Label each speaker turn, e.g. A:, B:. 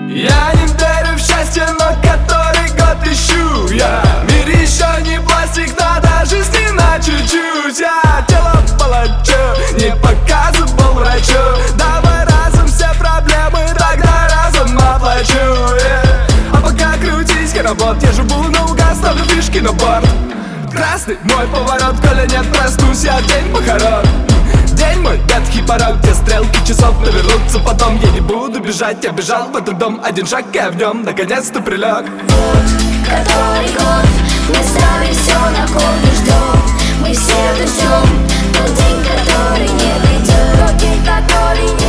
A: Я не верю в счастье, но который год ищу я. Мир еще не пластик, надо жизни на чуть-чуть. Я тело палачу, не показывал врачу. Давай разом все проблемы, тогда разом оплачу, А пока крутись, херобот, я живу наугад, ставлю фишки на борт. Красный мой поворот, коли нет, проснусь я в день похорон. День мой ветхий порог, где стрелки часов навернутся потом. Я не буду бежать, я бежал в этот дом. Один шаг, я в нем наконец-то прилег.
B: Вот который год мы ставим все на кон и ждем. Мы все это ждем, тот день, который не придет, тот день, который не